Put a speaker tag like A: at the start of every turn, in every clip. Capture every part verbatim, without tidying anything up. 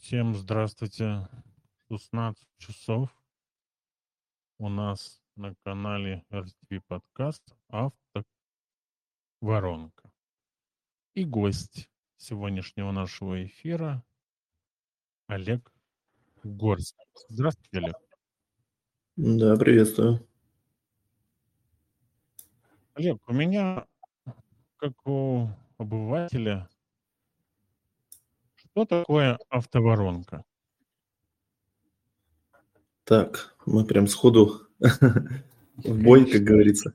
A: Всем здравствуйте. шестнадцать часов. У нас на канале эр ти ви подкаст «Автоворонка». И гость сегодняшнего нашего эфира Олег Горский. Здравствуйте, Олег.
B: Да, приветствую.
A: Олег, у меня, как у обывателя, что такое автоворонка?
B: Так, мы прям сходу в бой, как говорится.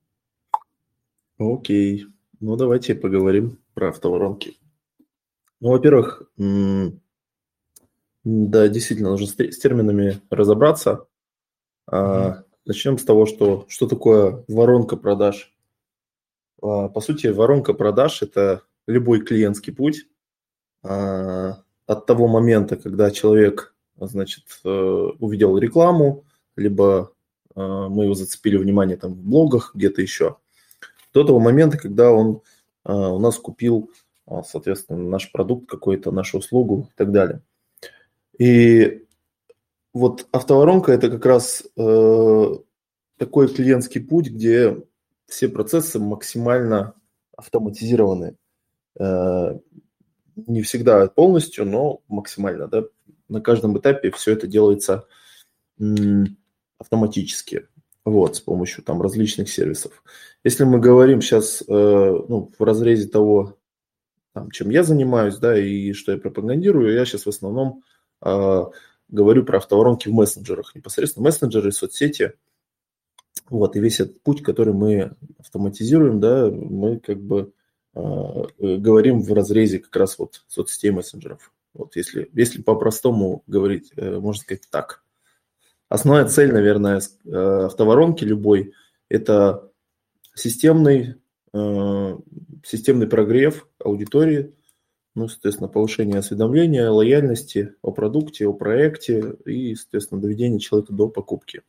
B: Окей. Ну, давайте поговорим про автоворонки. Ну, во-первых, м, да, действительно, нужно с те- с терминами разобраться. А, Начнем с того, что, что такое воронка продаж. А, По сути, воронка продаж – это любой клиентский путь а, от того момента, когда человек, значит, э, увидел рекламу, либо э, мы его зацепили внимание там в блогах, где-то еще, до того момента, когда он э, у нас купил, э, соответственно, наш продукт какой-то, нашу услугу и так далее. И вот автоворонка – это как раз э, такой клиентский путь, где все процессы максимально автоматизированы. Э, Не всегда полностью, но максимально, да. На каждом этапе все это делается м, автоматически, вот, с помощью там различных сервисов. Если мы говорим сейчас, ну, в разрезе того, там, чем я занимаюсь, да, и что я пропагандирую, я сейчас в основном э, говорю про автоворонки в мессенджерах, непосредственно мессенджеры, соцсети, вот, и весь этот путь, который мы автоматизируем, да, мы как бы э, э, говорим в разрезе как раз вот соцсетей мессенджеров. Вот если, если по-простому говорить, э, можно сказать так. Основная цель, наверное, с- э, автоворонки любой – это системный, э, системный прогрев аудитории, ну, соответственно, повышение осведомления, лояльности о продукте, о проекте и, соответственно, доведение человека до покупки.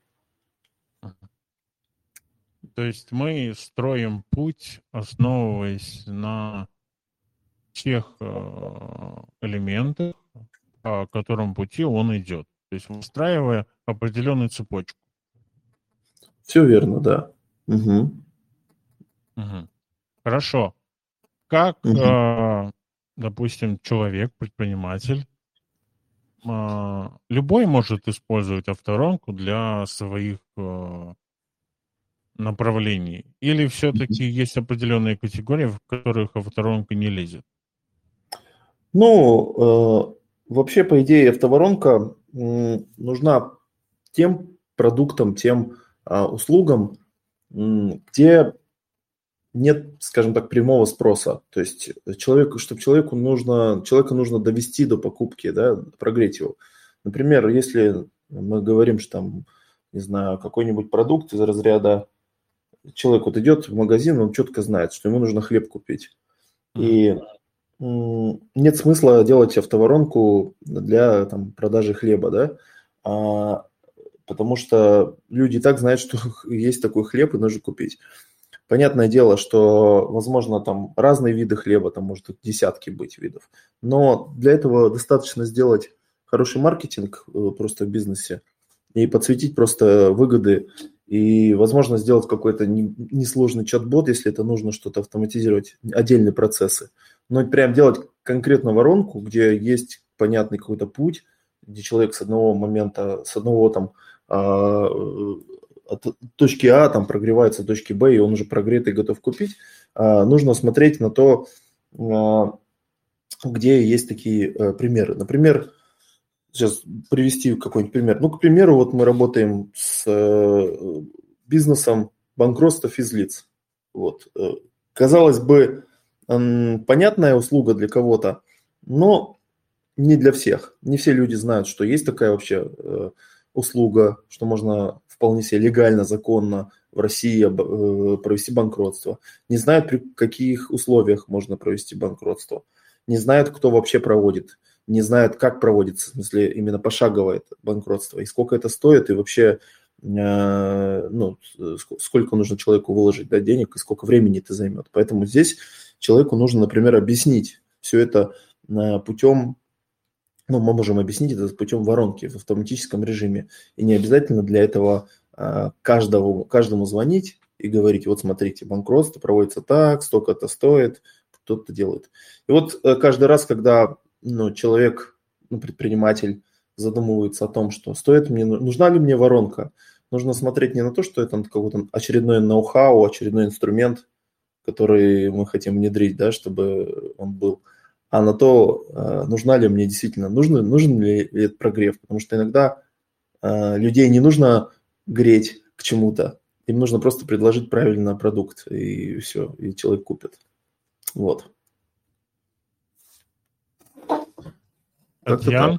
A: То есть мы строим путь, основываясь на тех э, элементах, по которому пути он идет. То есть выстраивая определенную цепочку.
B: Все верно, да. Угу.
A: Мгм. Хорошо. Как,
B: Угу.
A: э, допустим, человек, предприниматель, а, любой может использовать автоворонку для своих э, направлений? Или все-таки есть определенные категории, в которых автоворонка не лезет?
B: Ну, э, вообще, по идее, автоворонка м, нужна тем продуктам, тем а, услугам, м, где нет, скажем так, прямого спроса. То есть человеку, чтобы человеку нужно, человека нужно довести до покупки, да, прогреть его. Например, если мы говорим, что там, не знаю, какой-нибудь продукт из разряда, человек вот идет в магазин, он четко знает, что ему нужно хлеб купить.
A: Мгм.
B: И м, нет смысла делать автоворонку для там, продажи хлеба, да, а, потому что люди и так знают, что есть такой хлеб и нужно купить. Понятное дело, что, возможно, там разные виды хлеба, там может десятки быть видов, но для этого достаточно сделать хороший маркетинг э, просто в бизнесе и подсветить просто выгоды и, возможно, сделать какой-то не- несложный чат-бот, если это нужно что-то автоматизировать, отдельные процессы. Но прям делать конкретно воронку, где есть понятный какой-то путь, где человек с одного момента, с одного там а, от точки А там прогревается до точки Б, и он уже прогретый, готов купить, а, нужно смотреть на то, а, где есть такие а, примеры. Например, сейчас привести какой-нибудь пример. Ну, к примеру, вот мы работаем с э, бизнесом банкротства физлиц. Вот. Э, Казалось бы, м, понятная услуга для кого-то, но не для всех. Не все люди знают, что есть такая вообще э, услуга, что можно вполне себе легально, законно в России э, провести банкротство. Не знают, при каких условиях можно провести банкротство. Не знают, кто вообще проводит. Не знают, как проводится, в смысле, именно пошаговое это банкротство. И сколько это стоит, и вообще, э, ну, сколько нужно человеку выложить, да, денег, и сколько времени это займет. Поэтому здесь человеку нужно, например, объяснить все это э, путем ну, мы можем объяснить это путем воронки в автоматическом режиме. И не обязательно для этого а, каждому, каждому звонить и говорить, вот смотрите, банкротство проводится так, столько это стоит, кто-то делает. И вот каждый раз, когда ну, человек, ну, предприниматель задумывается о том, что стоит мне, нужна ли мне воронка, нужно смотреть не на то, что это какой-то очередной ноу-хау, очередной инструмент, который мы хотим внедрить, да, чтобы он был, а на то, нужна ли мне действительно, нужен, нужен ли этот прогрев. Потому что иногда людей не нужно греть к чему-то, им нужно просто предложить правильно продукт, и все, и человек купит. Вот.
A: Татьяна?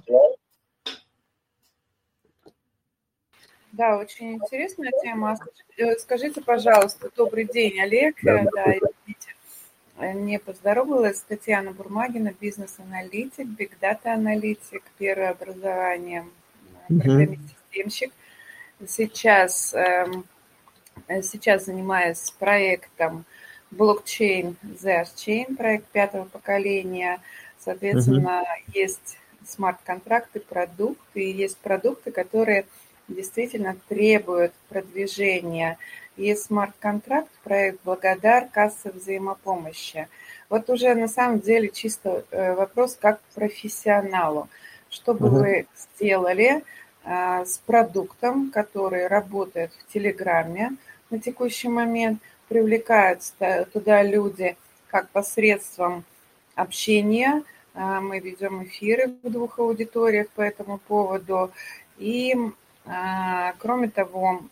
C: Да, очень интересная тема. Скажите, пожалуйста, добрый день, Олег.
B: Да,
C: да, извините, не поздоровалась. Татьяна Бурмагина, бизнес-аналитик, биг-дата-аналитик, первое образование, программист-системщик. Сейчас, сейчас занимаюсь проектом блокчейн The Chain, проект пятого поколения. Соответственно, uh-huh. есть смарт-контракты, продукты, и есть продукты, которые действительно требуют продвижения. Есть смарт-контракт, проект Благодар, касса взаимопомощи. Вот уже на самом деле чисто вопрос как профессионалу. Что бы uh-huh. вы сделали а, с продуктом, который работает в Телеграме на текущий момент, привлекаются туда люди как посредством общения. Мы ведем эфиры в двух аудиториях по этому поводу. И, кроме того,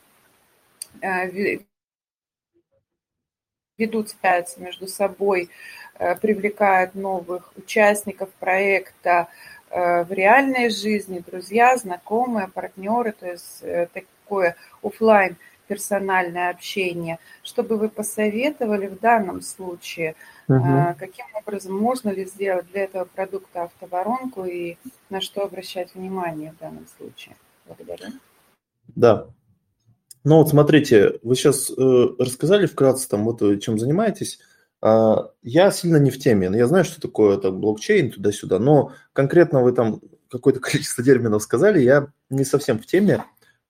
C: ведут связь между собой, привлекают новых участников проекта в реальной жизни, друзья, знакомые, партнеры, то есть такое офлайн персональное общение. Что бы вы посоветовали в данном случае? Uh-huh. Каким образом можно ли сделать для этого продукта автоворонку и на что обращать внимание в данном случае? Благодарю.
B: Да. Ну вот смотрите, вы сейчас э, рассказали вкратце, там, вот вы чем занимаетесь. А, я сильно не в теме. Я знаю, что такое там, блокчейн, туда-сюда, но конкретно вы там какое-то количество терминов сказали, я не совсем в теме.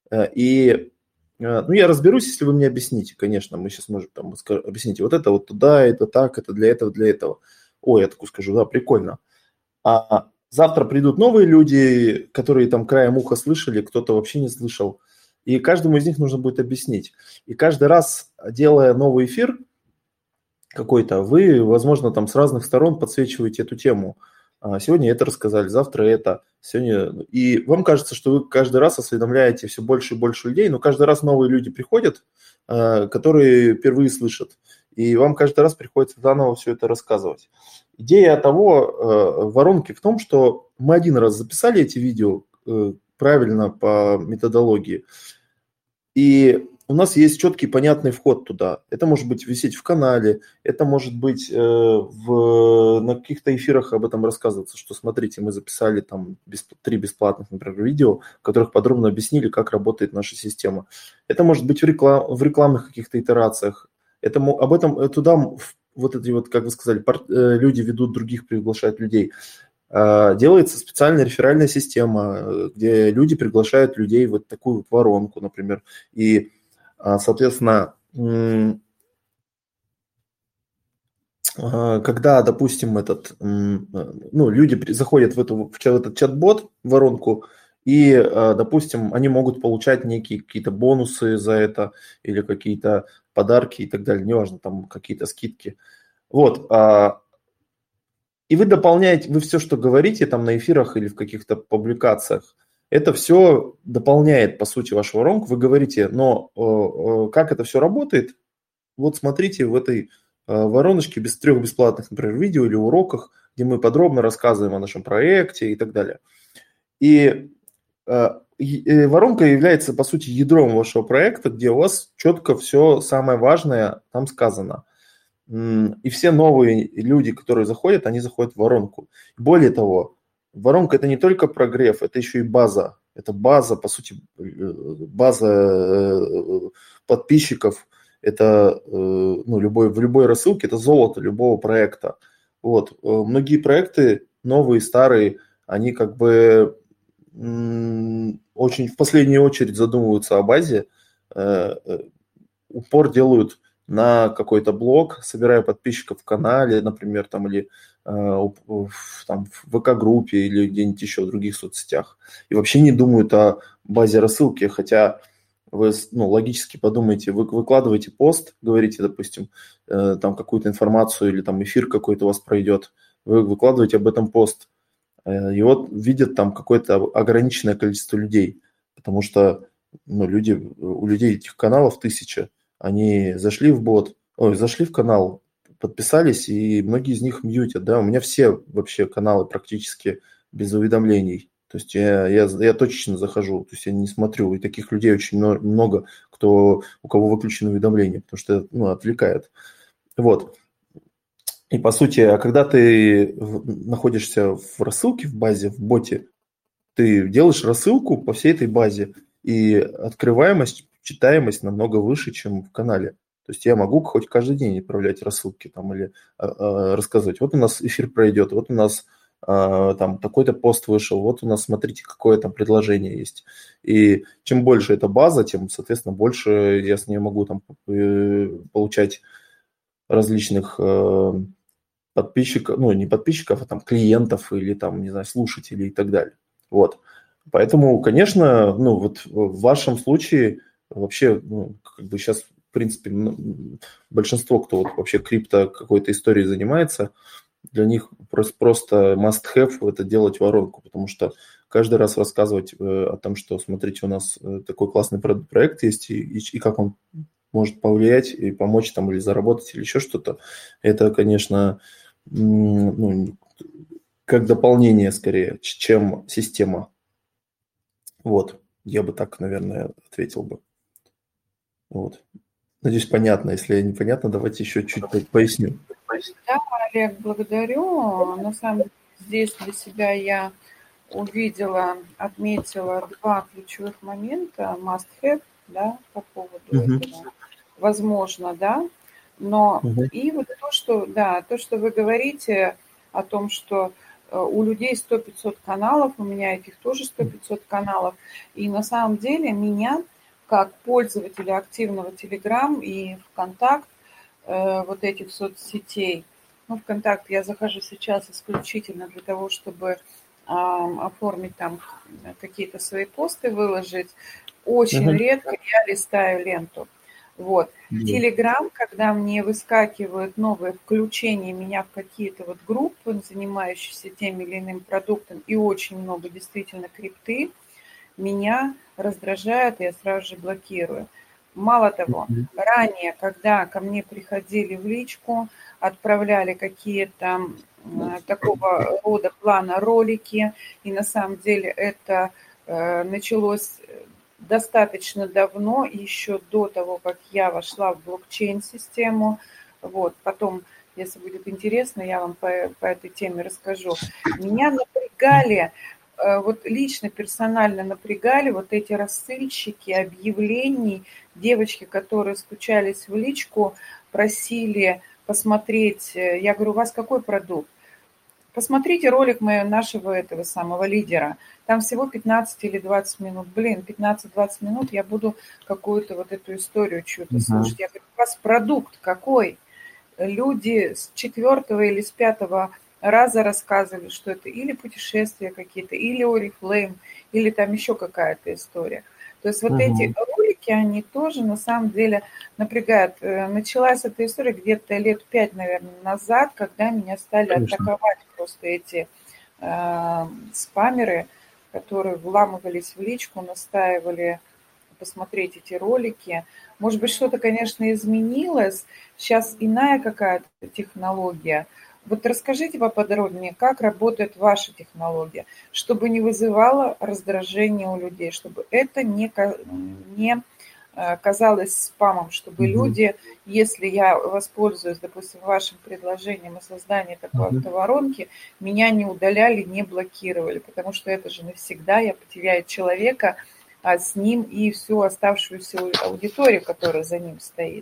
B: И ну, я разберусь, если вы мне объясните, конечно, мы сейчас можем там объяснить, вот это вот туда, это так, это для этого, для этого. Ой, я такой скажу, да, прикольно. А завтра придут новые люди, которые там краем уха слышали, кто-то вообще не слышал, и каждому из них нужно будет объяснить. И каждый раз, делая новый эфир какой-то, вы, возможно, там с разных сторон подсвечиваете эту тему. Сегодня это рассказали, завтра это, сегодня... И вам кажется, что вы каждый раз осведомляете все больше и больше людей, но каждый раз новые люди приходят, которые впервые слышат, и вам каждый раз приходится заново все это рассказывать. Идея того воронки в том, что мы один раз записали эти видео правильно по методологии, и у нас есть четкий, понятный вход туда. Это может быть висеть в канале, это может быть э, в, на каких-то эфирах об этом рассказываться, что смотрите, мы записали там бесп, три бесплатных, например, видео, в которых подробно объяснили, как работает наша система. Это может быть в, реклам, в рекламных каких-то итерациях. Это, об этом туда вот эти вот, как вы сказали, пар, э, люди ведут других, приглашают людей. Э, делается специальная реферальная система, где люди приглашают людей в вот такую вот воронку, например, и соответственно, когда, допустим, этот, ну, люди заходят в, эту, в этот чат-бот, в воронку, и, допустим, они могут получать некие какие-то бонусы за это или какие-то подарки и так далее, неважно, там какие-то скидки. Вот. И вы дополняете, вы все, что говорите там на эфирах или в каких-то публикациях, это все дополняет, по сути, вашу воронку. Вы говорите, но э, как это все работает? Вот смотрите в этой э, вороночке без трех бесплатных, например, видео или уроках, где мы подробно рассказываем о нашем проекте и так далее. И э, э, воронка является, по сути, ядром вашего проекта, где у вас четко все самое важное там сказано. И все новые люди, которые заходят, они заходят в воронку. Более того, воронка – это не только прогрев, это еще и база. Это база, по сути, база подписчиков. Это ну, любой, в любой рассылке это золото любого проекта. Вот. Многие проекты, новые, старые, они как бы м, очень в последнюю очередь задумываются о базе, э, э, упор делают на какой-то блог, собирая подписчиков в канале, например, там, или э, в, там, в ВК-группе или где-нибудь еще в других соцсетях. И вообще не думают о базе рассылки, хотя вы ну, логически подумайте, вы выкладываете пост, говорите, допустим, э, там какую-то информацию или там эфир какой-то у вас пройдет, вы выкладываете об этом пост, э, и вот видят там какое-то ограниченное количество людей, потому что ну, люди, у людей этих каналов тысяча, они зашли в бот, ой, зашли в канал, подписались, и многие из них мьютят, да, у меня все вообще каналы практически без уведомлений. То есть я, я, я точечно захожу, то есть я не смотрю. И таких людей очень много, кто, у кого выключено уведомление, потому что ну, отвлекает. Вот. И по сути, а когда ты находишься в рассылке в базе, в боте, ты делаешь рассылку по всей этой базе, и открываемость, читаемость намного выше, чем в канале. То есть я могу хоть каждый день отправлять рассылки там, или а, а, рассказывать, вот у нас эфир пройдет, вот у нас там такой-то пост вышел, вот у нас, смотрите, какое там предложение есть. И чем больше эта база, тем, соответственно, больше я с ней могу там получать различных подписчиков, ну, не подписчиков, а там клиентов или там, не знаю, слушателей и так далее. Вот. Поэтому, конечно, ну, вот в вашем случае вообще, ну, как бы сейчас, в принципе, большинство, кто вот вообще крипто какой-то историей занимается, для них просто, просто must-have это делать воронку, потому что каждый раз рассказывать о том, что, смотрите, у нас такой классный проект есть, и, и, и как он может повлиять и помочь там или заработать, или еще что-то, это, конечно, ну, как дополнение скорее, чем система. Вот, я бы так, наверное, ответил бы. Вот. Надеюсь, понятно. Если непонятно, давайте еще чуть поясню.
C: Да, Олег, благодарю. На самом деле здесь для себя я увидела, отметила два ключевых момента. Must have, да, по поводу uh-huh. этого. Возможно, да. Но uh-huh. и вот то, что, да, то, что вы говорите о том, что у людей сто-пятьсот каналов, у меня этих тоже сто-пятьсот каналов. И на самом деле меня, как пользователя активного Telegram и ВКонтакт, вот этих соцсетей. Ну, ВКонтакт я захожу сейчас исключительно для того, чтобы а, оформить там какие-то свои посты, выложить. Очень uh-huh. редко я листаю ленту. Вот. Телеграм, uh-huh. когда мне выскакивают новые включения меня в какие-то вот группы, занимающиеся тем или иным продуктом, и очень много действительно крипты, меня раздражает, и я сразу же блокирую. Мало того, ранее, когда ко мне приходили в личку, отправляли какие-то э, такого рода плана ролики, и на самом деле это э, началось достаточно давно, еще до того, как я вошла в блокчейн-систему. Вот, потом, если будет интересно, я вам по, по этой теме расскажу. Меня напрягали... Вот лично, персонально напрягали вот эти рассыльщики объявлений, девочки, которые стучались в личку, просили посмотреть. Я говорю, у вас какой продукт? Посмотрите ролик моего, нашего этого самого лидера. Там всего пятнадцать или двадцать минут. Блин, пятнадцать-двадцать минут я буду какую-то вот эту историю чью-то uh-huh. слушать. Я говорю, у вас продукт какой? Люди с четвертого или с пятого раза рассказывали, что это или путешествия какие-то, или Oriflame, или там еще какая-то история. То есть вот uh-huh. эти ролики, они тоже на самом деле напрягают. Началась эта история где-то лет пять, наверное, назад, когда меня стали Конечно. атаковать просто эти э, спамеры, которые вламывались в личку, настаивали посмотреть эти ролики. Может быть, что-то, конечно, изменилось. Сейчас иная какая-то технология. Вот расскажите поподробнее, как работает ваша технология, чтобы не вызывало раздражение у людей, чтобы это не, не казалось спамом, чтобы mm-hmm. люди, если я воспользуюсь, допустим, вашим предложением о создании такой mm-hmm. автоворонки, меня не удаляли, не блокировали, потому что это же навсегда, я потеряю человека, а с ним и всю оставшуюся аудиторию, которая за ним стоит.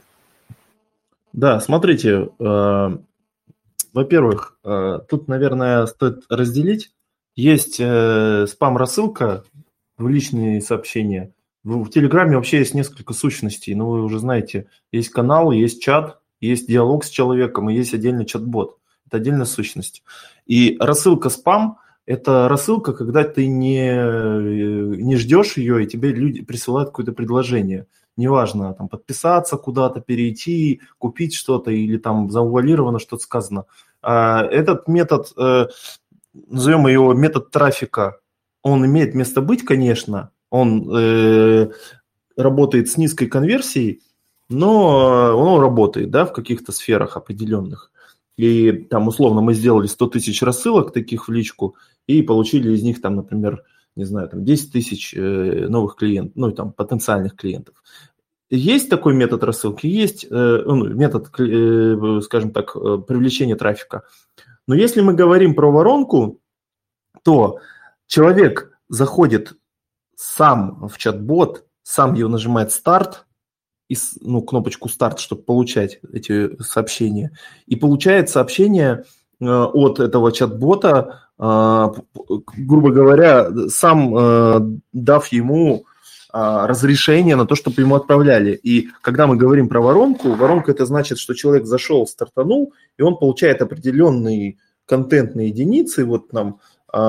B: Да, смотрите, Во-первых, тут, наверное, стоит разделить Есть э, спам-рассылка в личные сообщения. В, в Телеграме вообще есть несколько сущностей, но вы уже знаете, есть канал, есть чат, есть диалог с человеком и есть отдельный чат-бот. Это отдельная сущность. И рассылка спам – это рассылка, когда ты не, не ждешь ее, и тебе люди присылают какое-то предложение. Неважно, там, подписаться куда-то, перейти, купить что-то или там завуалировано что-то сказано. А этот метод, э, назовем его метод трафика, он имеет место быть, конечно, он э, работает с низкой конверсией, но он работает, да, в каких-то сферах определенных. И там, условно, мы сделали сто тысяч рассылок таких в личку и получили из них, там, например, не знаю, там десять тысяч новых клиентов, ну, там, потенциальных клиентов. Есть такой метод рассылки, есть ну, метод, скажем так, привлечения трафика. Но если мы говорим про воронку, то человек заходит сам в чат-бот, сам его нажимает «Старт», и, ну, кнопочку «Старт», чтобы получать эти сообщения. И получает сообщение э, от этого чат-бота, э, грубо говоря, сам э, дав ему э, разрешение на то, чтобы ему отправляли. И когда мы говорим про воронку, воронка – это значит, что человек зашел, стартанул, и он получает определенные контентные единицы, вот нам э,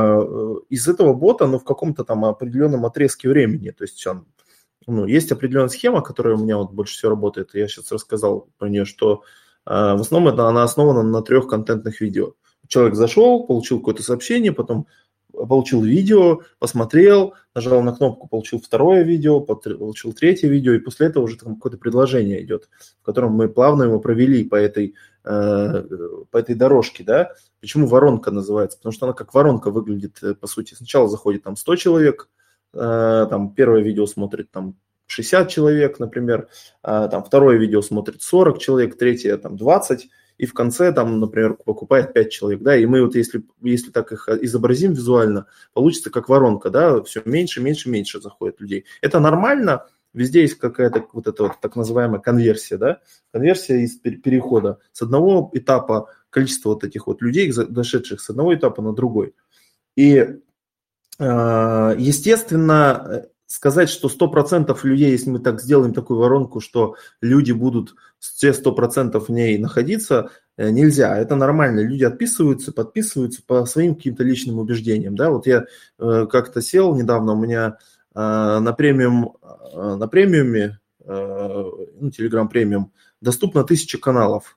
B: из этого бота, но в каком-то там определенном отрезке времени. То есть он Ну, есть определенная схема, которая у меня вот больше всего работает. Я сейчас рассказал про нее, что э, в основном это, она основана на трех контентных видео. Человек зашел, получил какое-то сообщение, потом получил видео, посмотрел, нажал на кнопку, получил второе видео, получил третье видео, и после этого уже там какое-то предложение идет, в котором мы плавно его провели по этой, э, по этой дорожке. Да? Почему воронка называется? Потому что она как воронка выглядит, по сути. Сначала заходит там сто человек, там первое видео смотрит там шестьдесят человек, например, там второе видео смотрит сорок человек, третье там двадцать, и в конце там, например, покупает пять человек, да, и мы вот если, если так их изобразим визуально, получится как воронка, да, все меньше, меньше, меньше заходит людей. Это нормально, везде есть какая-то вот эта вот так называемая конверсия, да, конверсия из перехода с одного этапа, количество вот этих вот людей, дошедших с одного этапа на другой. И естественно, сказать, что сто процентов людей, если мы так сделаем такую воронку, что люди будут все сто процентов в ней находиться, нельзя. Это нормально. Люди отписываются, подписываются по своим каким-то личным убеждениям. Да? Вот я как-то сел недавно, у меня на, премиум, на премиуме, ну, Telegram премиум, доступно тысяча каналов.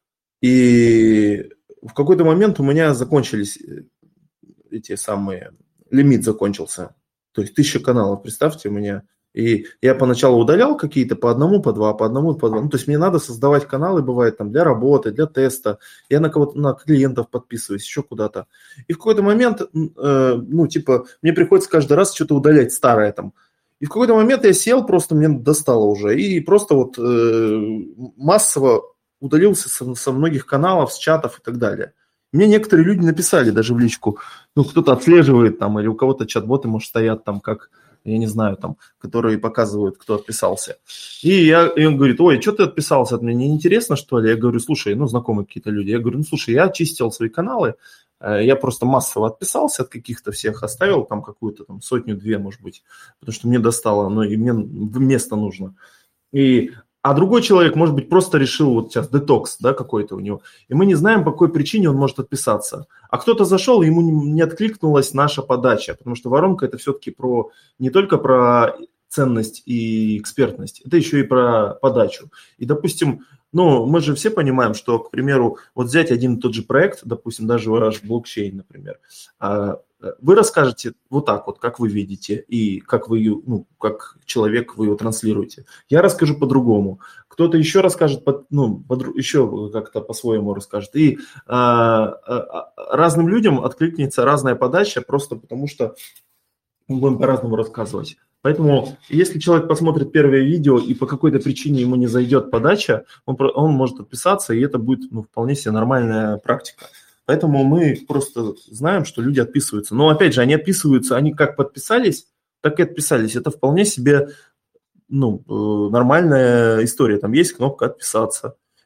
B: И в какой-то момент у меня закончились эти самые... лимит закончился, то есть тысяча каналов, представьте, у меня. И я поначалу удалял какие-то по одному, по два, по одному, по два. Ну, то есть мне надо создавать каналы, бывает, там, для работы, для теста. Я на кого-то, на клиентов подписываюсь, еще куда-то. И в какой-то момент, э, ну, типа, мне приходится каждый раз что-то удалять старое там. И в какой-то момент я сел, просто мне достало уже. И просто вот э, массово удалился со, со многих каналов, с чатов и так далее. Мне некоторые люди написали даже в личку, ну, кто-то отслеживает там, или у кого-то чат-боты, может, стоят там, как, я не знаю, там, которые показывают, кто отписался. И, я, и он говорит, ой, что ты отписался от меня, не интересно, что ли? Я говорю, слушай, ну, знакомые какие-то люди. Я говорю, ну, слушай, я очистил свои каналы, я просто массово отписался от каких-то всех, оставил там какую-то там сотню-две, может быть, потому что мне достало, ну, и мне место нужно. И... А другой человек, может быть, просто решил вот сейчас детокс, да, какой-то у него. И мы не знаем, по какой причине он может отписаться. А кто-то зашел, ему не откликнулась наша подача, потому что воронка – это все-таки про, не только про ценность и экспертность, это еще и про подачу. И, допустим, ну, мы же все понимаем, что, к примеру, вот взять один и тот же проект, допустим, даже ваш блокчейн, например, вы расскажете вот так вот, как вы видите, и как вы, ну, как человек вы его транслируете. Я расскажу по-другому. Кто-то еще расскажет, ну, еще как-то по-своему расскажет. И а, а, разным людям откликнется разная подача, просто потому что мы будем по-разному рассказывать. Поэтому, если человек посмотрит первое видео и по какой-то причине ему не зайдет подача, он, он может отписаться, и это будет, ну, вполне себе нормальная практика. Поэтому мы просто знаем, что люди отписываются. Но, опять же, они отписываются, они как подписались, так и отписались. Это вполне себе, ну, нормальная история. Там есть кнопка «Отписаться».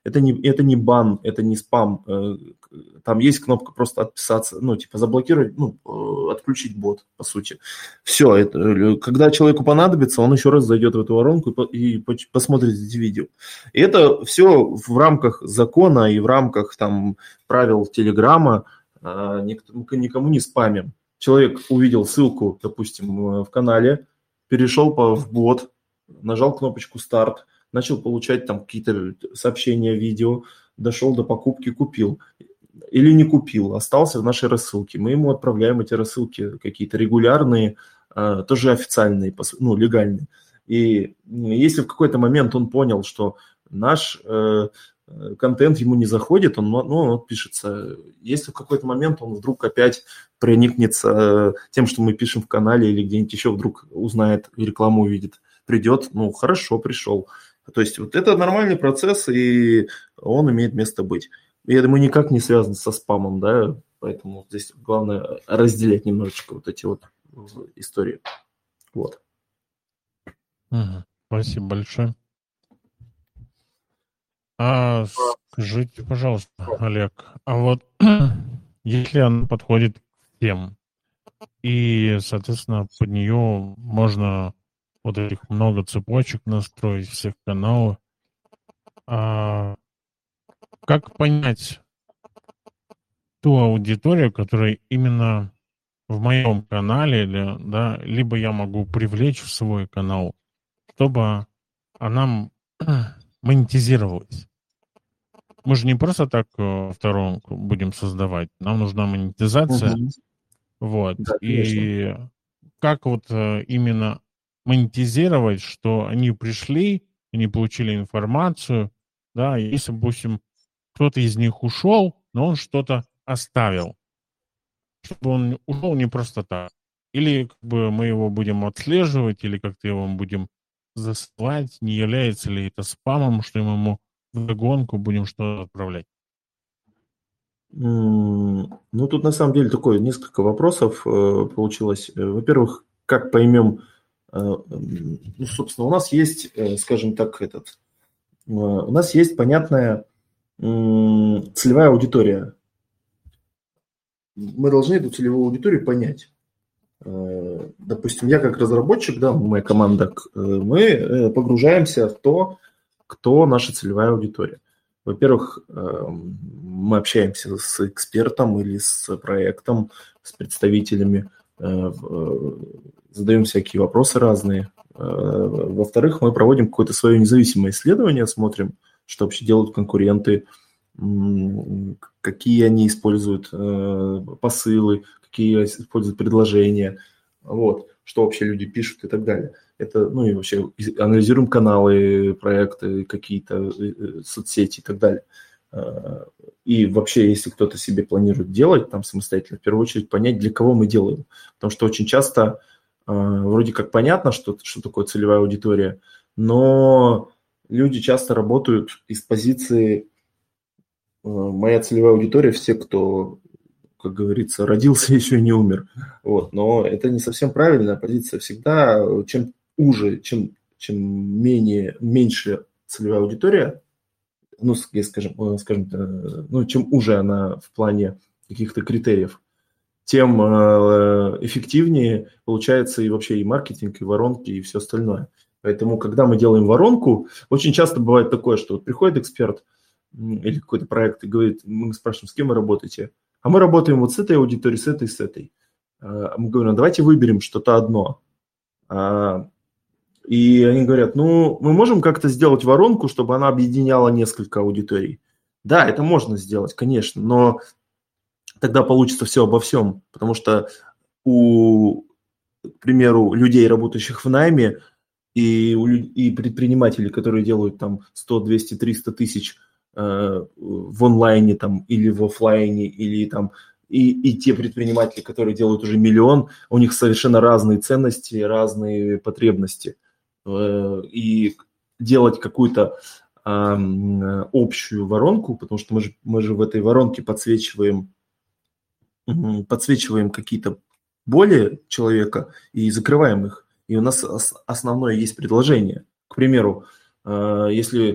B: это не, это не бан, это не спам. Там есть кнопка просто отписаться, ну, типа заблокировать, ну, отключить бот, по сути. Все, это, когда человеку понадобится, он еще раз зайдет в эту воронку и посмотрит эти видео. И это все в рамках закона и в рамках там правил Телеграма, никому не спамим. Человек увидел ссылку, допустим, в канале, перешел по, в бот, нажал кнопочку «Старт», начал получать там какие-то сообщения, видео, дошел до покупки, купил. Или не купил, остался в нашей рассылке. Мы ему отправляем эти рассылки какие-то регулярные, тоже официальные, ну, легальные. И если в какой-то момент он понял, что наш контент ему не заходит, он, ну, он отпишется. Если в какой-то момент он вдруг опять проникнется тем, что мы пишем в канале, или где-нибудь еще вдруг узнает, рекламу увидит, придет, ну, хорошо, пришел. То есть вот это нормальный процесс, и он имеет место быть. И я думаю, никак не связан со спамом, да, поэтому здесь главное разделять немножечко вот эти вот истории. Вот.
A: Угу. Спасибо большое. А скажите, пожалуйста, Олег, а вот если она подходит к всем, и, соответственно, под нее можно вот этих много цепочек настроить, всех каналов, а как понять ту аудиторию, которая именно в моем канале, или, да, либо я могу привлечь в свой канал, чтобы она монетизировалась? Мы же не просто так втором будем создавать, нам нужна монетизация. Угу. Вот. Да, и как вот именно монетизировать, что они пришли, они получили информацию, да, если, допустим, кто-то из них ушел, но он что-то оставил, чтобы он ушел не просто так. Или как бы мы его будем отслеживать, или как-то его будем засылать, не является ли это спамом, что мы ему вдогонку будем что-то отправлять.
B: Ну, тут на самом деле такое несколько вопросов э, получилось. Во-первых, как поймем, э, ну, собственно, у нас есть, э, скажем так, этот, э, у нас есть понятная э, целевая аудитория. Мы должны эту целевую аудиторию понять. Э, допустим, я как разработчик, да, моя команда, э, мы погружаемся в то, кто наша целевая аудитория. Во-первых, мы общаемся с экспертом или с проектом, с представителями, задаем всякие вопросы разные. Во-вторых, мы проводим какое-то свое независимое исследование, смотрим, что вообще делают конкуренты, какие они используют посылы, какие используют предложения, вот, что вообще люди пишут и так далее. Это, ну и вообще анализируем каналы, проекты, какие-то соцсети и так далее. И вообще, если кто-то себе планирует делать там самостоятельно, в первую очередь понять, для кого мы делаем. Потому что очень часто вроде как понятно, что, что такое целевая аудитория, но люди часто работают из позиции «моя целевая аудитория» все, кто, как говорится, родился еще и не умер. Вот. Но это не совсем правильная позиция. Всегда, чем уже, чем, чем менее, меньше целевая аудитория, ну, скажем, скажем, ну, чем уже она в плане каких-то критериев, тем эффективнее получается и вообще и маркетинг, и воронки, и все остальное. Поэтому, когда мы делаем воронку, очень часто бывает такое, что вот приходит эксперт или какой-то проект и говорит, мы спрашиваем, с кем вы работаете? А мы работаем вот с этой аудиторией, с этой, с этой. Мы говорим, давайте выберем что-то одно. И они говорят, ну, мы можем как-то сделать воронку, чтобы она объединяла несколько аудиторий. Да, это можно сделать, конечно, но тогда получится все обо всем, потому что у, к примеру, людей, работающих в найме, и, у, и предпринимателей, которые делают там сто, двести, триста тысяч э, в онлайне там, или в офлайне, или там, и, и те предприниматели, которые делают уже миллион, у них совершенно разные ценности, разные потребности. И делать какую-то э, общую воронку, потому что мы же, мы же в этой воронке подсвечиваем, подсвечиваем какие-то боли человека и закрываем их. И у нас основное есть предложение. К примеру, э, если к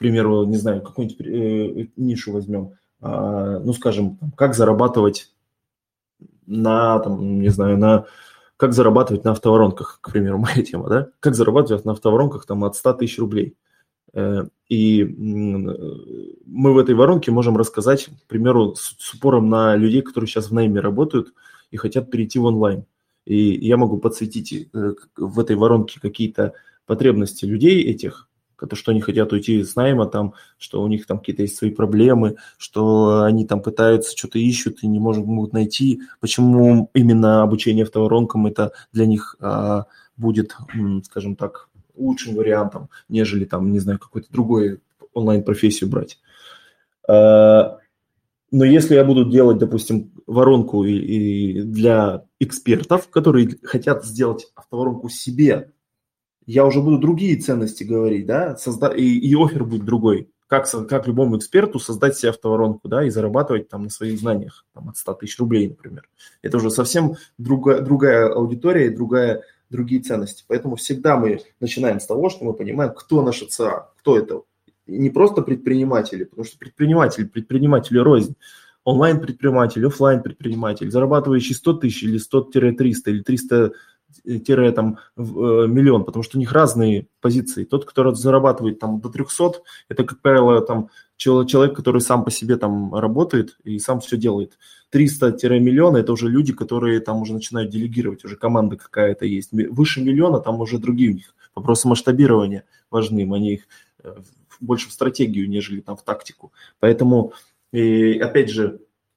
B: примеру, не знаю, какую-нибудь э, нишу возьмем, э, ну, скажем, как зарабатывать на, там, не знаю, на, как зарабатывать на автоворонках, к примеру, моя тема, да, как зарабатывать на автоворонках там от ста тысяч рублей. И мы в этой воронке можем рассказать, к примеру, с, с упором на людей, которые сейчас в найме работают и хотят перейти в онлайн. И я могу подсветить в этой воронке какие-то потребности людей этих, что они хотят уйти с найма, там, что у них там какие-то есть свои проблемы, что они там пытаются, что-то ищут и не могут, могут найти. Почему именно обучение автоворонкам это для них а, будет, скажем так, лучшим вариантом, нежели там, не знаю, какой-то другой онлайн-профессию брать. А, но если я буду делать, допустим, воронку и, и для экспертов, которые хотят сделать автоворонку себе, я уже буду другие ценности говорить, да, Созда... и, и оффер будет другой. Как, как любому эксперту создать себе автоворонку, да, и зарабатывать там на своих знаниях, там, от ста тысяч рублей, например. Это уже совсем другая, другая аудитория и другая, другие ценности. Поэтому всегда мы начинаем с того, что мы понимаем, кто наша ЦА, кто это. И не просто предприниматели, потому что предприниматели, предприниматели рознь. Онлайн-предприниматель, офлайн-предприниматель, зарабатывающий сто тысяч или сто-триста или триста там, миллион, потому что у них разные позиции. Тот, который зарабатывает там, до трехсот, это, как правило, там, человек, который сам по себе там работает и сам все делает. триста-миллион – это уже люди, которые там уже начинают делегировать, уже команда какая-то есть. Выше миллиона там уже другие у них вопросы масштабирования важны, они их больше в стратегию, нежели там в тактику. Поэтому, и, опять же,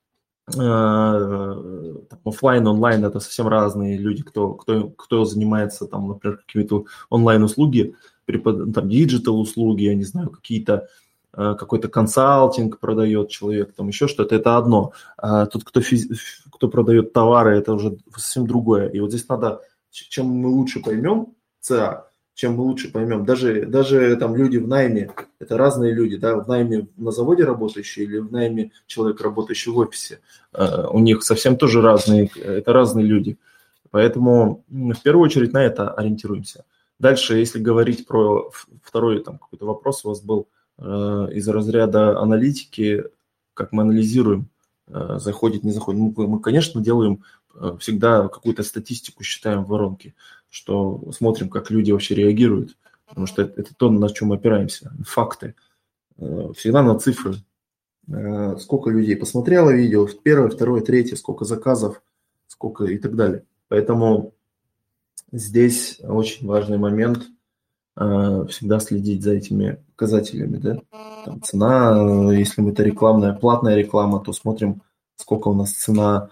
B: офлайн, онлайн – это совсем разные люди, кто, кто, кто занимается, там, например, какими-то онлайн-услуги, там, диджитал-услуги, я не знаю, какие-то, какой-то консалтинг продает человек, там еще что-то, это одно. А тот, кто, физи- кто продает товары, это уже совсем другое. И вот здесь надо, чем мы лучше поймем ЦА, чем мы лучше поймем. Даже, даже там люди в найме, это разные люди, да, в найме на заводе работающие или в найме человек, работающий в офисе. У них совсем тоже разные, это разные люди. Поэтому в первую очередь на это ориентируемся. Дальше, если говорить про второй там какой-то вопрос у вас был из разряда аналитики, как мы анализируем, заходит, не заходит. Мы, мы, конечно, делаем всегда какую-то статистику, считаем в воронке, что смотрим, как люди вообще реагируют, потому что это, это то, на чем мы опираемся, факты. Всегда на цифры. Сколько людей посмотрело видео, первое, второе, третье, сколько заказов, сколько и так далее. Поэтому здесь очень важный момент всегда следить за этими показателями. Да? Там цена, если это рекламная, платная реклама, то смотрим, сколько у нас цена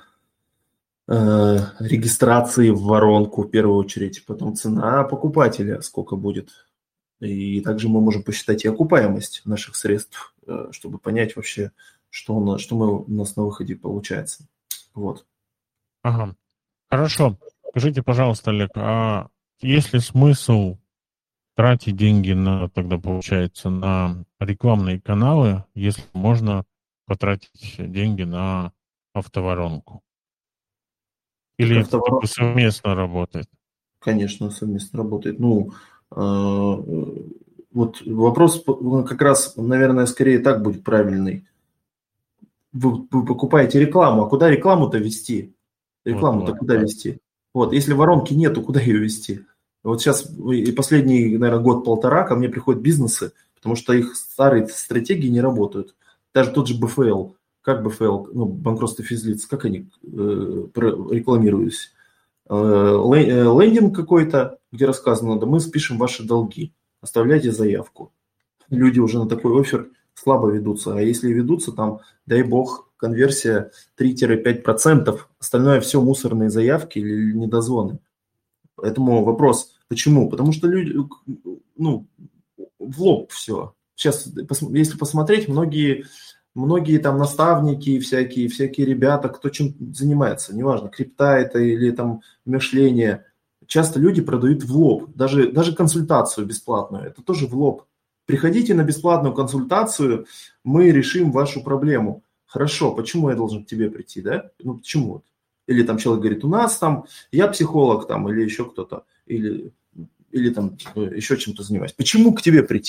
B: регистрации в воронку в первую очередь, потом цена покупателя, сколько будет. И также мы можем посчитать и окупаемость наших средств, чтобы понять вообще, что у нас, что мы, у нас на выходе получается. Вот.
A: Ага. Хорошо. Скажите, пожалуйста, Олег, а есть ли смысл тратить деньги на, тогда получается, на рекламные каналы, если можно потратить деньги на автоворонку? Или это только совместно работает?
B: Конечно, совместно работает. Ну, э, вот вопрос как раз, наверное, скорее так будет правильный. Вы, вы покупаете рекламу, а куда рекламу-то вести? Рекламу-то вот, куда вот. вести? Вот, если воронки нету, куда ее вести? Вот сейчас и последний, наверное, год-полтора ко мне приходят бизнесы, потому что их старые стратегии не работают. Даже тот же бэ эф эл. Как бэ эф эл, ну, банкротство физлиц, как они э, рекламируются? Э, лендинг какой-то, где рассказано, да мы спишем ваши долги, оставляйте заявку. Люди уже на такой оффер слабо ведутся, а если ведутся, там, дай бог, конверсия три-пять процентов, остальное все мусорные заявки или недозвоны. Поэтому вопрос, почему? Потому что люди, ну, в лоб все. Сейчас, если посмотреть, многие... Многие там наставники, всякие, всякие ребята, кто чем занимается, неважно, крипта это или там мышление, часто люди продают в лоб, даже, даже консультацию бесплатную, это тоже в лоб. Приходите на бесплатную консультацию, мы решим вашу проблему. Хорошо, почему я должен к тебе прийти, да? Ну, почему? Или там человек говорит, у нас там, я психолог там, или еще кто-то, или, или там еще чем-то занимаюсь. Почему к тебе прийти?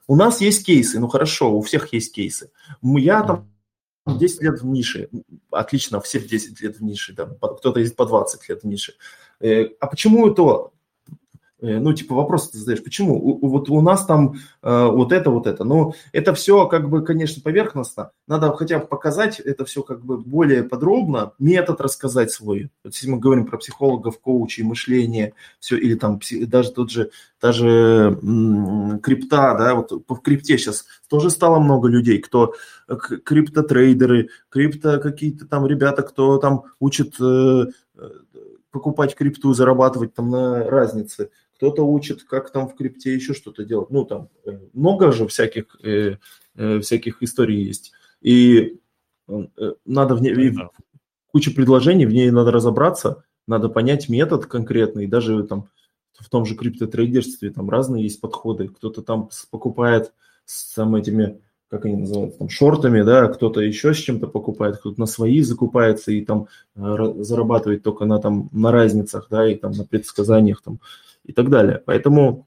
B: У нас есть кейсы, ну хорошо, у всех есть кейсы. Я там десять лет в нише, отлично, все десять лет в нише, там, кто-то есть по двадцать лет в нише. А почему это? Ну, типа, вопрос ты задаешь, почему? У, вот у нас там э, вот это, вот это. Ну, это все, как бы, конечно, поверхностно. Надо хотя бы показать это все как бы более подробно, метод рассказать свой. Вот если мы говорим про психологов, коучей, мышление, все, или там даже тот же, даже м, крипта, да, вот в крипте сейчас тоже стало много людей, кто криптотрейдеры, крипто какие-то там ребята, кто там учат э, покупать крипту, зарабатывать там на разнице. Кто-то учит, как там в крипте еще что-то делать. Ну, там много же всяких, э, э, всяких историй есть. И э, надо в ней, да. Куча предложений, в ней надо разобраться, надо понять метод конкретный. Даже там в том же криптотрейдерстве там разные есть подходы. Кто-то там покупает с там, этими, как они называются, там, шортами, да, кто-то еще с чем-то покупает, кто-то на свои закупается и там э, зарабатывает только на, там, на разницах, да, и там на предсказаниях там, и так далее. Поэтому,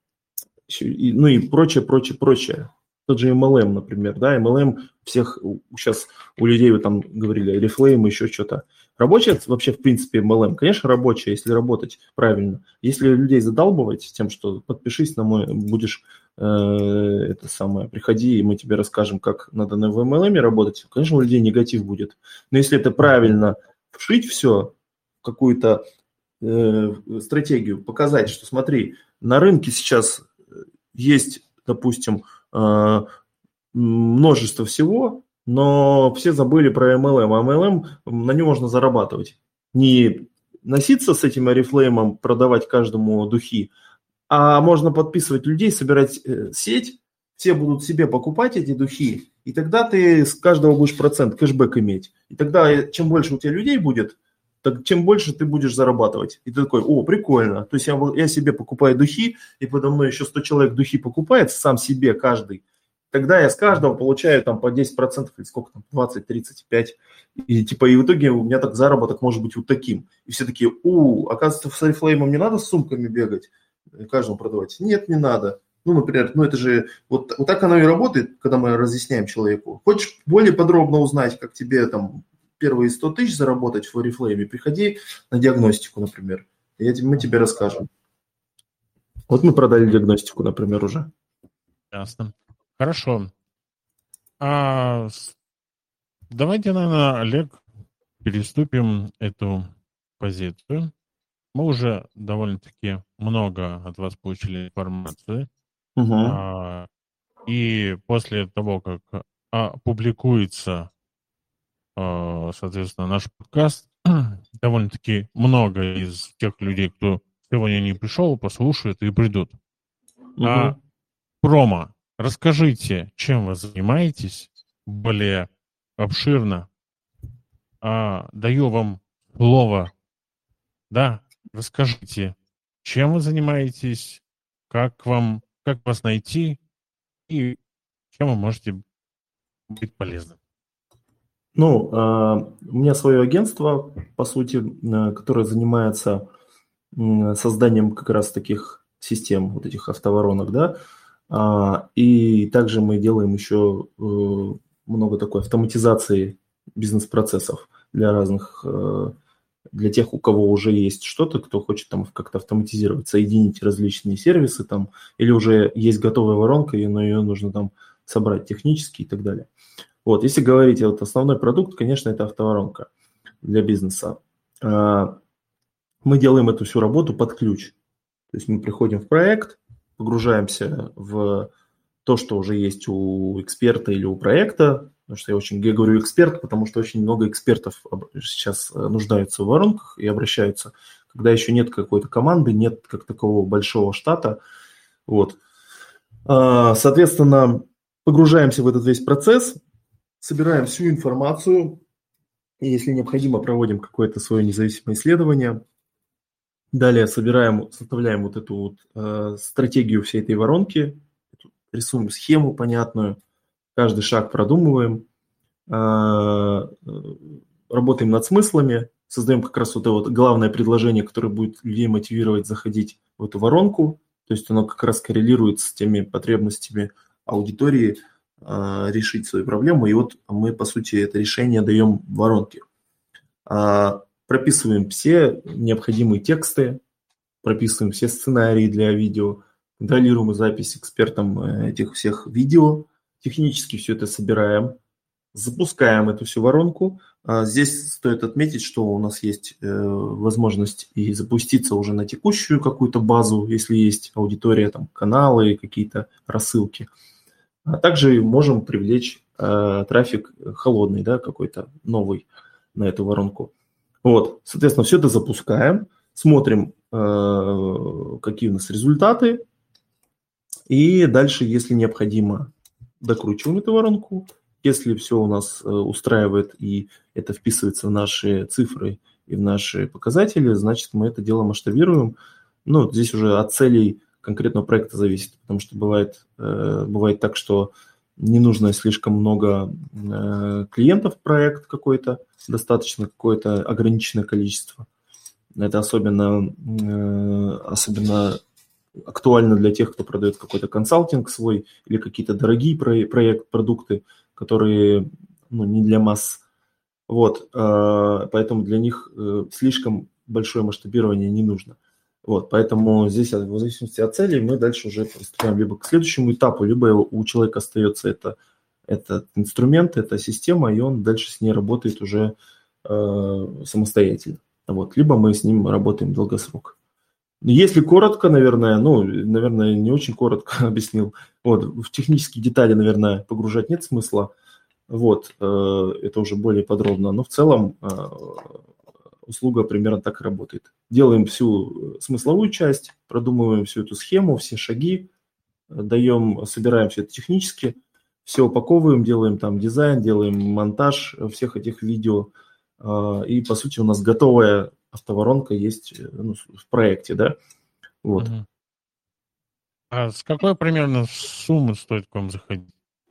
B: и, ну и прочее, прочее, прочее. Тот же эм эл эм, например, да, эм эл эм всех сейчас у людей, вы там говорили, Reflame, еще что-то. Рабочая вообще, в принципе, эм эл эм, конечно, рабочая, если работать правильно. Если людей задалбывать тем, что подпишись на мой, будешь э, это самое, приходи, и мы тебе расскажем, как надо на эм эл эм работать, конечно, у людей негатив будет. Но если это правильно вшить все, какую-то э, стратегию, показать, что смотри, на рынке сейчас есть, допустим, э, множество всего, но все забыли про эм эл эм, а эм эл эм, на нем можно зарабатывать. Не носиться с этим Oriflame, продавать каждому духи, а можно подписывать людей, собирать э, сеть, все будут себе покупать эти духи, и тогда ты с каждого будешь процент кэшбэк иметь. И тогда чем больше у тебя людей будет, так чем больше ты будешь зарабатывать. И ты такой, о, прикольно. То есть я, я себе покупаю духи, и подо мной еще сто человек духи покупает, сам себе каждый. Тогда я с каждого получаю там по десять процентов или сколько там, двадцать, тридцать пять. И типа и в итоге у меня так заработок может быть вот таким. И все такие, у, оказывается, с Oriflame не надо с сумками бегать, каждому продавать. Нет, не надо. Ну, например, ну это же, вот, вот так оно и работает, когда мы разъясняем человеку. Хочешь более подробно узнать, как тебе там первые сто тысяч заработать в Oriflame, приходи на диагностику, например. И мы тебе расскажем. Вот мы продали диагностику, например, уже.
A: Ясно. Хорошо. А давайте, наверное, Олег, переступим эту позицию. Мы уже довольно-таки много от вас получили информации.
B: Угу.
A: А, и после того, как опубликуется, а, соответственно, наш подкаст, довольно-таки много из тех людей, кто сегодня не пришел, послушают и придут.
B: Угу.
A: А промо. Расскажите, чем вы занимаетесь более обширно. А, даю вам слово. Да, расскажите, чем вы занимаетесь, как вам, как вас найти и чем вы можете быть полезны.
B: Ну, у меня свое агентство, по сути, которое занимается созданием как раз таких систем, вот этих автоворонок, да. И также мы делаем еще много такой автоматизации бизнес-процессов для разных, для тех, у кого уже есть что-то, кто хочет там как-то автоматизировать, соединить различные сервисы там, или уже есть готовая воронка, но ее нужно там собрать технически и так далее. Вот, если говорить, вот основной продукт, конечно, это автоворонка для бизнеса. Мы делаем эту всю работу под ключ. То есть мы приходим в проект, погружаемся в то, что уже есть у эксперта или у проекта, потому что я очень я говорю эксперт, потому что очень много экспертов сейчас нуждаются в воронках и обращаются, когда еще нет какой-то команды, нет как такового большого штата. Вот. Соответственно, погружаемся в этот весь процесс, собираем всю информацию, и если необходимо, проводим какое-то свое независимое исследование. Далее собираем, составляем вот эту вот, э, стратегию всей этой воронки, рисуем схему понятную, каждый шаг продумываем, э, работаем над смыслами, создаем как раз вот это вот главное предложение, которое будет людей мотивировать заходить в эту воронку, то есть оно как раз коррелирует с теми потребностями аудитории э, решить свою проблему. И вот мы, по сути, это решение даем в воронке. А, прописываем все необходимые тексты, прописываем все сценарии для видео, контролируем запись экспертам этих всех видео, технически все это собираем, запускаем эту всю воронку. Здесь стоит отметить, что у нас есть возможность и запуститься уже на текущую какую-то базу, если есть аудитория, там, каналы, какие-то рассылки. А также можем привлечь трафик холодный, да, какой-то новый на эту воронку. Вот, соответственно, все это запускаем, смотрим, какие у нас результаты, и дальше, если необходимо, докручиваем эту воронку. Если все у нас устраивает и это вписывается в наши цифры и в наши показатели, значит, мы это дело масштабируем. Ну, здесь уже от целей конкретного проекта зависит, потому что бывает, бывает так, что не нужно слишком много клиентов в проект какой-то, достаточно какое-то ограниченное количество. Это особенно, особенно актуально для тех, кто продает какой-то консалтинг свой или какие-то дорогие проект, продукты, которые, ну, не для масс. Вот, поэтому для них слишком большое масштабирование не нужно. Вот, поэтому здесь, в зависимости от целей, мы дальше уже приступаем либо к следующему этапу, либо у человека остается это, этот инструмент, эта система, и он дальше с ней работает уже э, самостоятельно. Вот, либо мы с ним работаем в долгосрок. Если коротко, наверное, ну, наверное, не очень коротко объяснил, вот, в технические детали, наверное, погружать нет смысла, вот, э, это уже более подробно, но в целом э, услуга примерно так и работает. Делаем всю смысловую часть, продумываем всю эту схему, все шаги, даем, собираем все это технически, все упаковываем, делаем там дизайн, делаем монтаж всех этих видео, э, и, по сути, у нас готовая автоворонка есть, ну, в проекте, да, вот.
A: Мгм. А с какой примерно суммы стоит к вам заходить?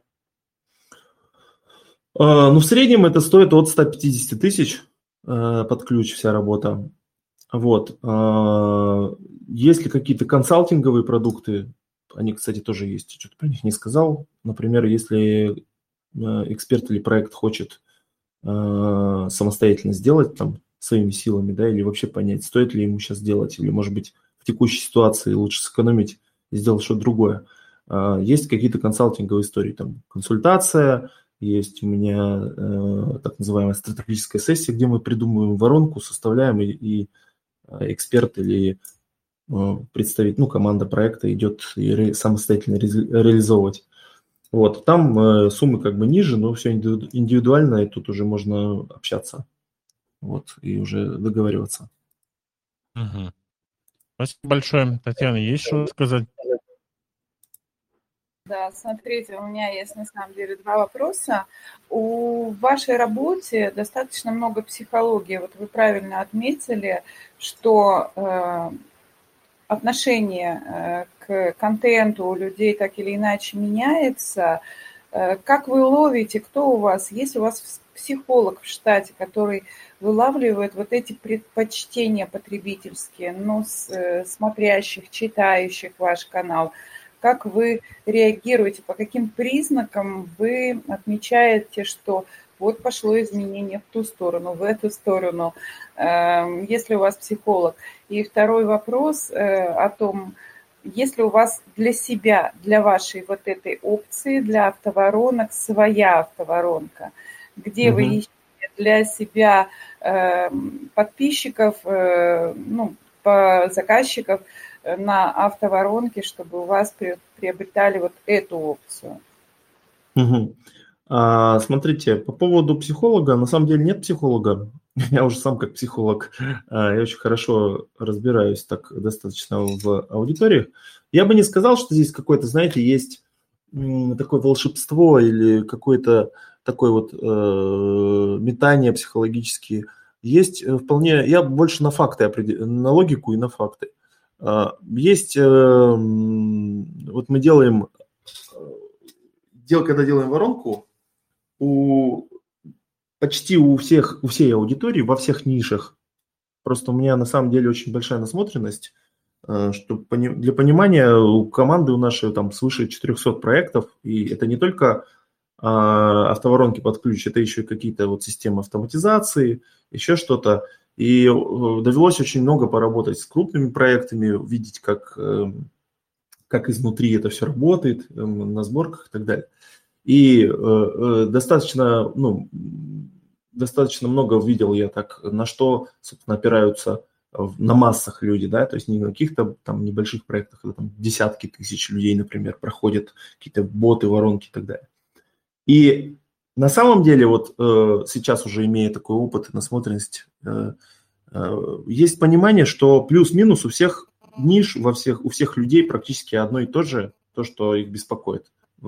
B: А, ну, в среднем это стоит от ста пятидесяти тысяч а, под ключ вся работа. Вот. А, есть ли какие-то консалтинговые продукты? Они, кстати, тоже есть. Что-то про них не сказал. Например, если а, эксперт или проект хочет а, самостоятельно сделать там своими силами, да, или вообще понять, стоит ли ему сейчас делать, или, может быть, в текущей ситуации лучше сэкономить и сделать что-то другое. А, есть какие-то консалтинговые истории, там, консультация, есть у меня э, так называемая стратегическая сессия, где мы придумываем воронку, составляем, и, и эксперт или э, представитель, ну, команда проекта идет и ре, самостоятельно ре, реализовывать. Вот, там э, суммы как бы ниже, но все индивидуально, и тут уже можно общаться, вот, и уже договариваться.
A: Угу. Спасибо большое. Татьяна, есть что сказать?
C: Да, смотрите, у меня есть на самом деле два вопроса. У вашей работе достаточно много психологии. Вот вы правильно отметили, что э, отношение э, к контенту у людей так или иначе меняется. Э, как вы ловите, кто у вас? Есть у вас психолог в штате, который вылавливает вот эти предпочтения потребительские, ну, с, э, смотрящих, читающих ваш канал? Как вы реагируете, по каким признакам вы отмечаете, что вот пошло изменение в ту сторону, в эту сторону, если у вас психолог? И второй вопрос о том, есть ли у вас для себя, для вашей вот этой опции, для автоворонок своя автоворонка, где угу. вы ищете для себя подписчиков, ну, заказчиков, на автоворонке, чтобы у вас приобретали вот эту опцию.
B: Угу. А, смотрите, по поводу психолога, на самом деле нет психолога. Я уже сам как психолог, я очень хорошо разбираюсь так достаточно в аудиториях. Я бы не сказал, что здесь какое-то, знаете, есть такое волшебство или какое-то такое вот э, метание психологические. Есть вполне, я больше на факты, на логику и на факты. Есть, вот мы делаем, когда делаем воронку, у, почти у всех, у всей аудитории, во всех нишах, просто у меня на самом деле очень большая насмотренность, Чтобы для понимания, у команды у нашей там свыше четырехсот проектов, и это не только автоворонки под ключ, это еще и какие-то вот системы автоматизации, еще что-то. И довелось очень много поработать с крупными проектами, видеть, как, как изнутри это все работает, на сборках и так далее. И достаточно, ну, достаточно много увидел я так, на что, собственно, опираются на массах люди, да, то есть не на каких-то там небольших проектах, когда там десятки тысяч людей, например, проходят какие-то боты, воронки и так далее. И на самом деле вот э, сейчас уже имея такой опыт и насмотренность, э, э, есть понимание, что плюс-минус у всех ниш, во всех, у всех людей практически одно и то же, то, что их беспокоит.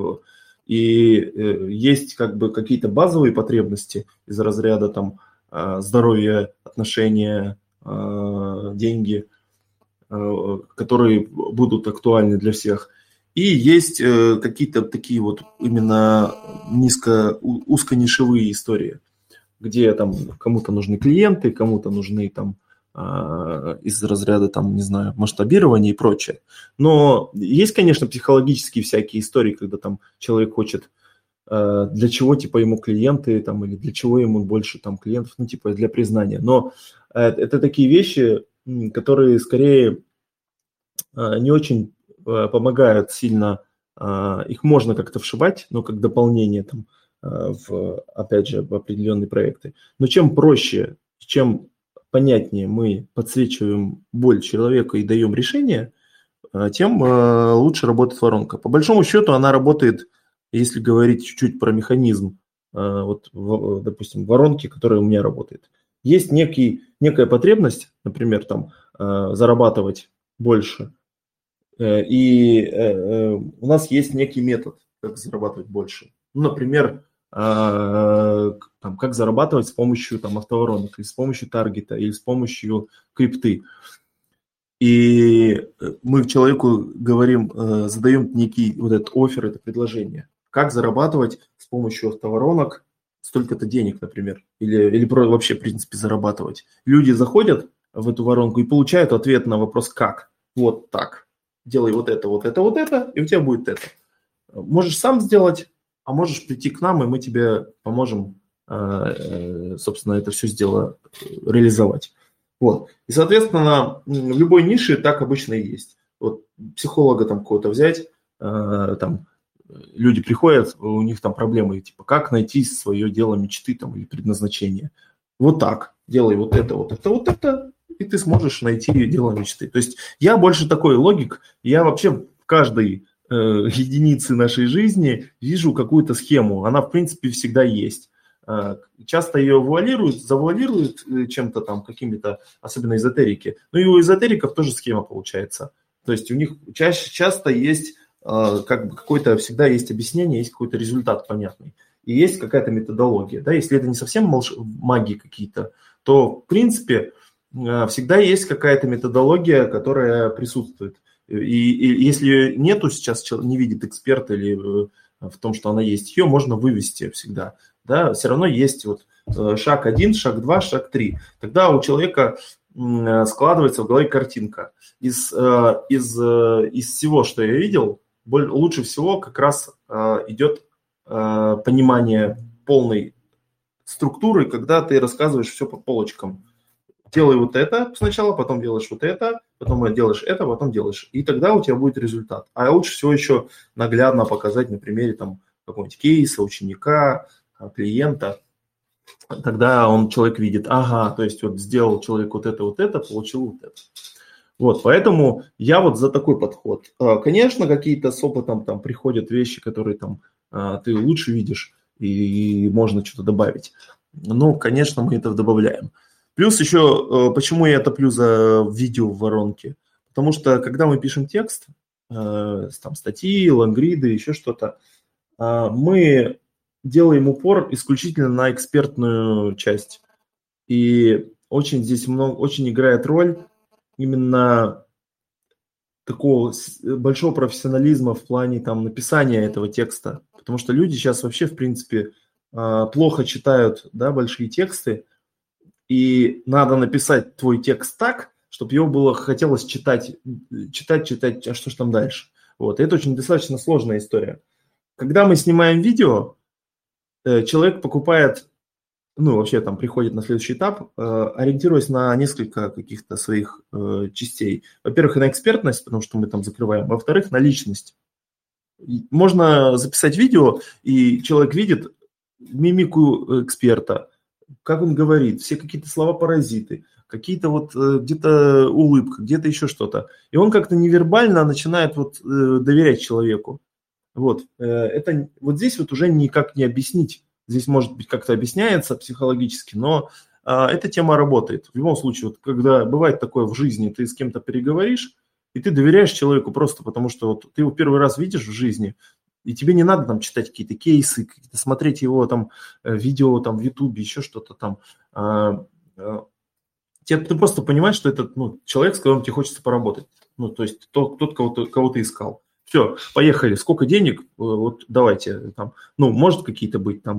B: И э, есть как бы какие-то базовые потребности из разряда там э, здоровья, отношения, деньги, которые будут актуальны для всех. И есть какие-то такие вот именно низко, узконишевые истории, где там кому-то нужны клиенты, кому-то нужны там из разряда там, не знаю, масштабирования и прочее. Но есть, конечно, психологические всякие истории, когда там человек хочет, для чего типа ему клиенты там, или для чего ему больше там клиентов, ну типа для признания. Но это такие вещи, которые скорее не очень помогают сильно, их можно как-то вшивать, но как дополнение там, в, опять же, в определенные проекты. Но чем проще, чем понятнее мы подсвечиваем боль человека и даем решение, тем лучше работает воронка. По большому счету она работает, если говорить чуть-чуть про механизм, вот, допустим, воронки, которая у меня работает. Есть некий, некая потребность, например, там, зарабатывать больше, и у нас есть некий метод, как зарабатывать больше. Ну, например, там, как зарабатывать с помощью там, автоворонок, или с помощью таргета, или с помощью крипты. И мы человеку говорим, задаем некий вот этот оффер, это предложение. Как зарабатывать с помощью автоворонок столько-то денег, например, или, или вообще, в принципе, зарабатывать. Люди заходят в эту воронку и получают ответ на вопрос «как?». Вот так. Делай вот это, вот это, вот это, и у тебя будет это. Можешь сам сделать, а можешь прийти к нам, и мы тебе поможем, собственно, это все дело реализовать. Вот. И, соответственно, в любой нише так обычно и есть. Вот психолога там кого-то взять, там, люди приходят, у них там проблемы, типа, как найти свое дело мечты там, или предназначение. Вот так, делай вот это, вот это, вот это, и ты сможешь найти дело мечты. То есть я больше такой логик, я вообще в каждой э, единице нашей жизни вижу какую-то схему, она в принципе всегда есть. Э, часто ее вуалируют, завуалируют чем-то там, какими-то, особенно эзотерики. Ну и у эзотериков тоже схема получается. То есть у них чаще, часто есть как бы какой-то, всегда есть объяснение, есть какой-то результат понятный. И есть какая-то методология. Да? Если это не совсем волш... магии какие-то, то, в принципе, всегда есть какая-то методология, которая присутствует. И, и если ее нету сейчас, не видит эксперт или в том, что она есть, ее можно вывести всегда. Да? Все равно есть вот шаг один, шаг два, шаг три. Тогда у человека складывается в голове картинка. Из, из, из всего, что я видел, лучше всего как раз э, идет э, понимание полной структуры, когда ты рассказываешь все по полочкам. Делай вот это сначала, потом делаешь вот это, потом делаешь это, потом делаешь. И тогда у тебя будет результат. А лучше всего еще наглядно показать на примере там, какого-нибудь кейса, ученика, клиента. Тогда он, человек видит, ага, то есть вот сделал человек вот это, вот это, получил вот это. Вот, поэтому я вот за такой подход. Конечно, какие-то с опытом там приходят вещи, которые там ты лучше видишь, и можно что-то добавить. Ну, конечно, мы это добавляем. Плюс еще, почему я топлю за видео в воронке? Потому что, когда мы пишем текст, там статьи, лонгриды, еще что-то, мы делаем упор исключительно на экспертную часть. И очень здесь много, очень играет роль именно такого большого профессионализма в плане там написания этого текста, потому что люди сейчас вообще, в принципе, плохо читают, да, большие тексты, и надо написать твой текст так, чтобы его было хотелось читать, читать, читать, а что ж там дальше. Вот. И это очень достаточно сложная история. Когда мы снимаем видео, человек покупает, ну, вообще там приходит на следующий этап, ориентируясь на несколько каких-то своих частей. Во-первых, на экспертность, потому что мы там закрываем. Во-вторых, на личность. Можно записать видео, и человек видит мимику эксперта, как он говорит, все какие-то слова-паразиты, какие-то вот где-то улыбка, где-то еще что-то. И он как-то невербально начинает вот доверять человеку. Вот. Это вот здесь вот уже никак не объяснить. Здесь, может быть, как-то объясняется психологически, но эта тема работает. В любом случае, вот когда бывает такое в жизни, ты с кем-то переговоришь, и ты доверяешь человеку просто потому, что вот ты его первый раз видишь в жизни, и тебе не надо там читать какие-то кейсы, какие-то, смотреть его там видео там в Ютубе, еще что-то там. Ты просто понимаешь, что это ну, человек, с которым тебе хочется поработать. Ну, то есть тот, тот кого, ты, кого ты искал. Все, поехали. Сколько денег? Вот давайте. Там, ну, может какие-то быть там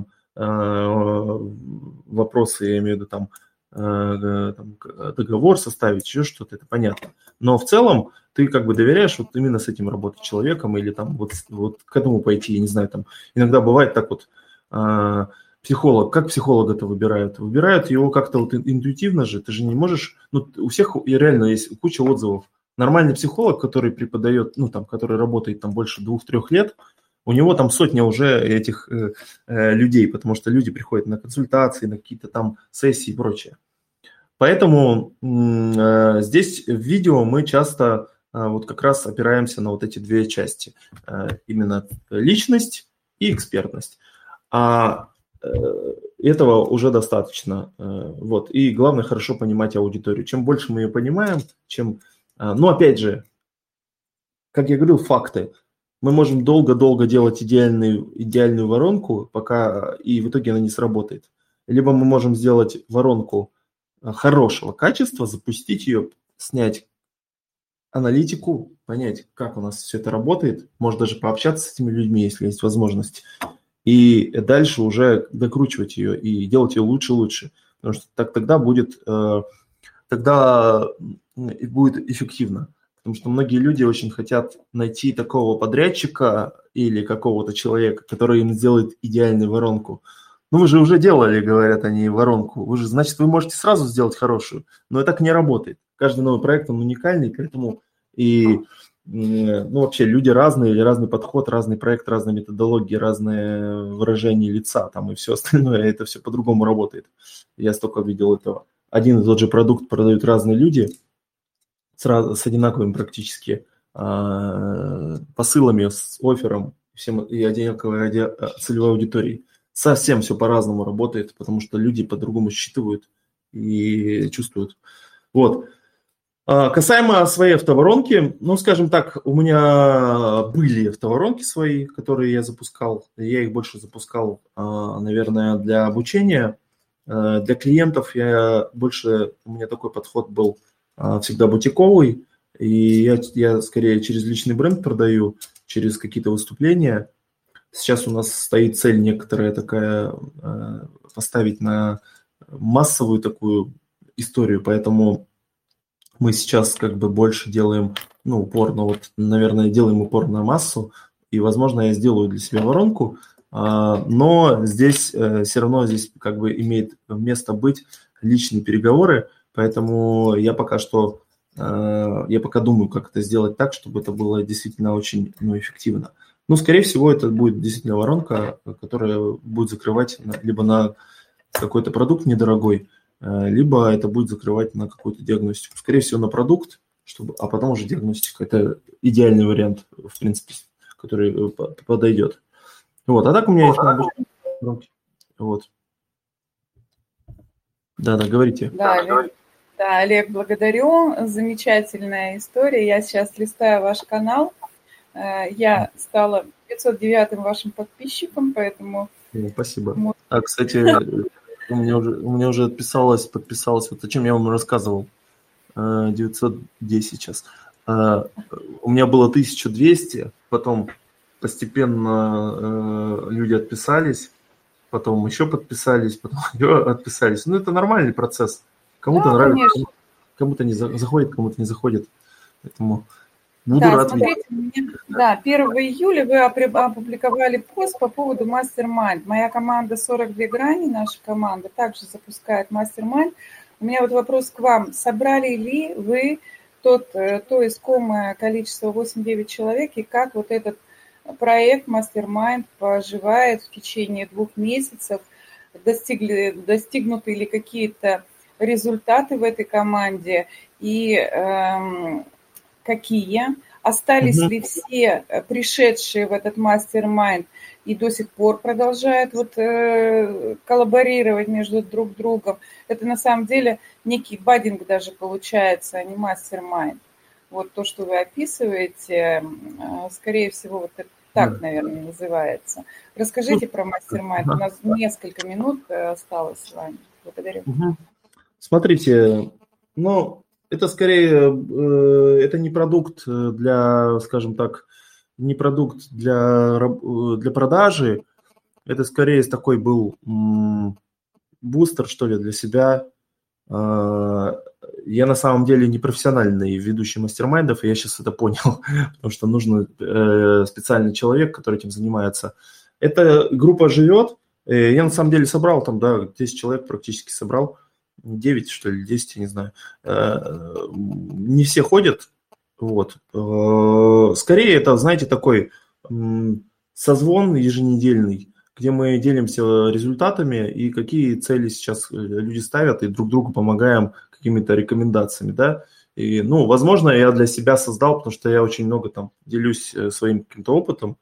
B: вопросы, я имею в виду там, там договор составить, еще что-то, это понятно. Но в целом ты как бы доверяешь вот именно с этим работать человеком или там вот, вот к этому пойти, я не знаю, там иногда бывает так вот а, психолог, как психолога-то выбирают? Выбирают его как-то вот интуитивно же, ты же не можешь, ну у всех и реально есть куча отзывов. Нормальный психолог, который преподает, ну там, который работает там больше двух-трех лет, у него там сотня уже этих э, э, людей, потому что люди приходят на консультации, на какие-то там сессии и прочее. Поэтому э, здесь в видео мы часто э, вот как раз опираемся на вот эти две части. Э, именно личность и экспертность. А э, этого уже достаточно. Э, вот. И главное хорошо понимать аудиторию. Чем больше мы ее понимаем, чем... Э, ну, опять же, как я говорил, факты. Мы можем долго-долго делать идеальную, идеальную воронку, пока и в итоге она не сработает. Либо мы можем сделать воронку хорошего качества, запустить ее, снять аналитику, понять, как у нас все это работает, может даже пообщаться с этими людьми, если есть возможность, и дальше уже докручивать ее и делать ее лучше и лучше, потому что так, тогда будет, тогда будет эффективно. Потому что многие люди очень хотят найти такого подрядчика или какого-то человека, который им сделает идеальную воронку. Ну, вы же уже делали, говорят они, воронку. Вы же, значит, вы можете сразу сделать хорошую. Но это так не работает. Каждый новый проект, он уникальный, поэтому и, ну, вообще люди разные, или разный подход, разный проект, разные методологии, разные выражения лица там и все остальное. Это все по-другому работает. Я столько видел этого. Один и тот же продукт продают разные люди, с, с одинаковыми практически э, посылами, с оффером всем, и одинаковой целевой аудиторией. Совсем все по-разному работает, потому что люди по-другому считывают и чувствуют. Вот. А касаемо своей автоворонки, ну, скажем так, у меня были автоворонки свои, которые я запускал. Я их больше запускал, наверное, для обучения. Для клиентов я больше, у меня такой подход был всегда бутиковый, и я, я скорее через личный бренд продаю, через какие-то выступления. Сейчас у нас стоит цель некоторая такая, поставить на массовую такую историю, поэтому мы сейчас как бы больше делаем, ну, упор на вот, наверное, делаем упор на массу, и, возможно, я сделаю для себя воронку, но здесь все равно здесь как бы имеет место быть личные переговоры. Поэтому я пока что, я пока думаю, как это сделать так, чтобы это было действительно очень ну, эффективно. Ну, скорее всего, это будет действительно воронка, которая будет закрывать либо на какой-то продукт недорогой, либо это будет закрывать на какую-то диагностику. Скорее всего, на продукт, чтобы, а потом уже диагностика. Это идеальный вариант, в принципе, который подойдет. Вот, а так у меня есть воронки. Вот. Да-да, говорите.
C: Да, Да, Олег, благодарю. Замечательная история. Я сейчас листаю ваш канал. Я стала пятьсот девятым вашим подписчиком, поэтому...
B: Спасибо. А, кстати, у меня уже, у меня уже отписалось, подписалось, вот о чем я вам рассказывал, девятьсот десять сейчас. У меня было тысяча двести, потом постепенно люди отписались, потом еще подписались, потом еще отписались. Ну, это нормальный процесс. Кому-то да, нравится, кому-то не за, заходит, кому-то не заходит. Поэтому буду
C: Да,
B: рад
C: смотрите, мне, да, первого июля вы опубликовали пост по поводу мастер-майнд. Моя команда сорок две грани, наша команда, также запускает мастер-майнд. У меня вот вопрос к вам. Собрали ли вы тот, то искомое количество восемь-девять человек, и как вот этот проект мастер-майнд поживает в течение двух месяцев? Достигли, достигнуты ли какие-то результаты в этой команде? И эм, какие? Остались
B: Мгм.
C: ли все пришедшие в этот мастер-майнд и до сих пор продолжают вот, э, коллаборировать между друг другом? Это на самом деле некий баддинг даже получается, а не мастер-майнд. Вот то, что вы описываете, э, скорее всего, вот это так,
B: Да.
C: наверное, называется.
B: Ну,
C: Расскажите про мастер-майнд. У
B: ага.
C: нас несколько минут э, осталось с вами. Благодарю.
B: Мгм. Смотрите, ну, это скорее, э, это не продукт для, скажем так, не продукт для, раб- э, для продажи, это скорее такой был м, бустер, что ли, для себя. А, Я на самом деле не профессиональный ведущий мастер-майндов, и я сейчас это понял, потому что нужен э, специальный человек, который этим занимается. Эта группа живет, э, я на самом деле собрал там, да, десять человек практически собрал, девять что ли, десять, я не знаю. Э, Не все ходят, вот. Э, Скорее это, знаете, такой м, созвон еженедельный, где мы делимся результатами и какие цели сейчас люди ставят, и друг другу помогаем какими-то рекомендациями, да. И, ну, возможно, я для себя создал, потому что я очень много там делюсь э, своим каким-то опытом,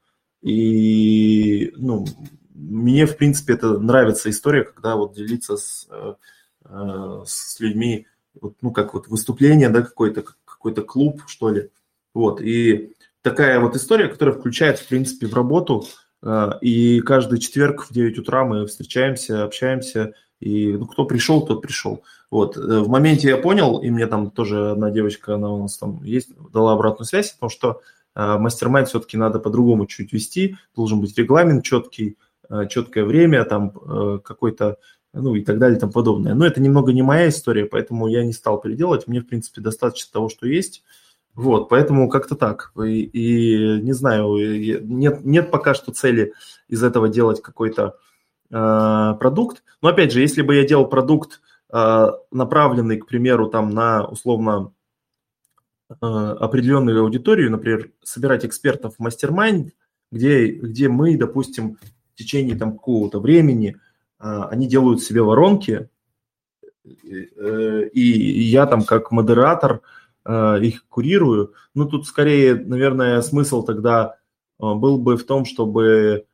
B: и, ну, мне, в принципе, это нравится история, когда вот делиться с, э, э, с людьми, вот, ну, как вот выступление, да, какой-то, какой-то клуб, что ли, вот, и такая вот история, которая включает, в принципе, в работу. И каждый четверг в девять утра мы встречаемся, общаемся, и ну, кто пришел, тот пришел. Вот. В моменте я понял, и мне там тоже одна девочка, она у нас там есть, дала обратную связь, потому что э, мастер-майнд все-таки надо по-другому чуть вести, должен быть регламент четкий, э, четкое время, там э, какой-то, ну и так далее и тому подобное. Но это немного не моя история, поэтому я не стал переделывать, мне, в принципе, достаточно того, что есть. Вот, поэтому как-то так. И, и не знаю, нет, нет пока что цели из этого делать какой-то э, продукт. Но опять же, если бы я делал продукт, э, направленный, к примеру, там на условно э, определенную аудиторию, например, собирать экспертов в мастер-майнд, где, где мы, допустим, в течение там какого-то времени э, они делают себе воронки, э, и я там как модератор их курирую. Ну, тут скорее, наверное, смысл тогда был бы в том, чтобы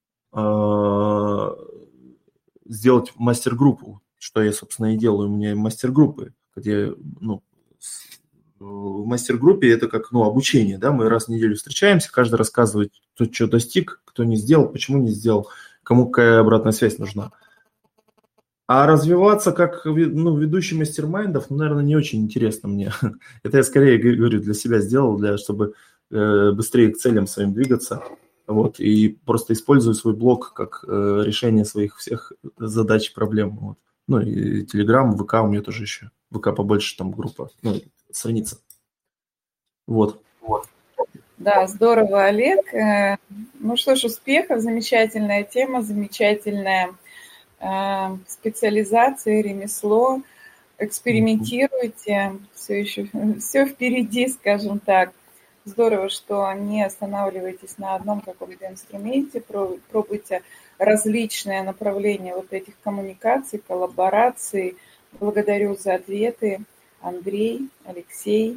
B: сделать мастер-группу, что я, собственно, и делаю. У меня мастер-группы, где, ну, в мастер-группе это как, ну, обучение, да, мы раз в неделю встречаемся, каждый рассказывает, кто что достиг, кто не сделал, почему не сделал, кому какая обратная связь нужна. А развиваться как, ну, ведущий мастер-майндов, ну, наверное, не очень интересно мне. Это я скорее, говорю, для себя сделал, для, чтобы э, быстрее к целям своим двигаться. Вот, и просто использую свой блог как э, решение своих всех задач и проблем. Вот. Ну, и Telegram, ВК у меня тоже еще. ВК побольше, там группа, ну, страница. Вот. Вот.
C: Да, здорово, Олег. Ну что ж, успехов, замечательная тема, замечательная специализация, ремесло, экспериментируйте, все еще, все впереди, скажем так. Здорово, что не останавливаетесь на одном каком-то инструменте, пробуйте различные направления вот этих коммуникаций, коллабораций. Благодарю за ответы, Андрей, Алексей.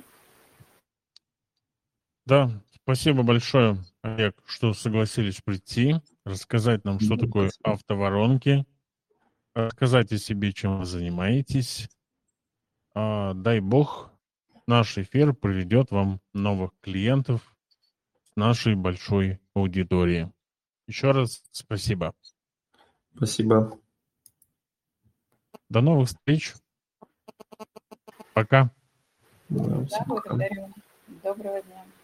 A: Да, спасибо большое, Олег, что согласились прийти, рассказать нам, что такое автоворонки, рассказать о себе, чем вы занимаетесь. А, дай бог, наш эфир приведет вам новых клиентов с нашей большой аудитории. Еще раз спасибо.
B: Спасибо.
A: До новых встреч. Пока.
C: Да, благодарю. Доброго дня.